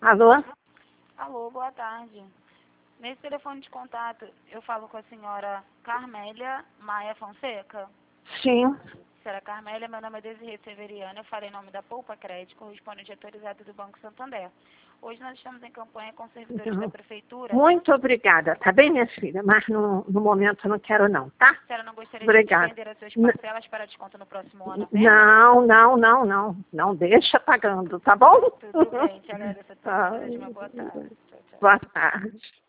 Alô? Alô, boa tarde. Nesse telefone de contato, eu falo com a senhora Carmélia Maia Fonseca? Sim. Senhora Carmélia, meu nome é Desirê Severiano, eu falei em nome da Poupa Crédito, correspondente autorizado do Banco Santander. Hoje nós estamos em campanha com servidores da Prefeitura. Muito obrigada. Tá bem, minha filha? Mas no momento eu não quero não, tá? A senhora não gostaria Obrigada. de estender as suas parcelas para desconto no próximo ano apenas? Não. Não deixa pagando, tá bom? Tudo bem, te agradeço a tua boa tarde. Boa tarde.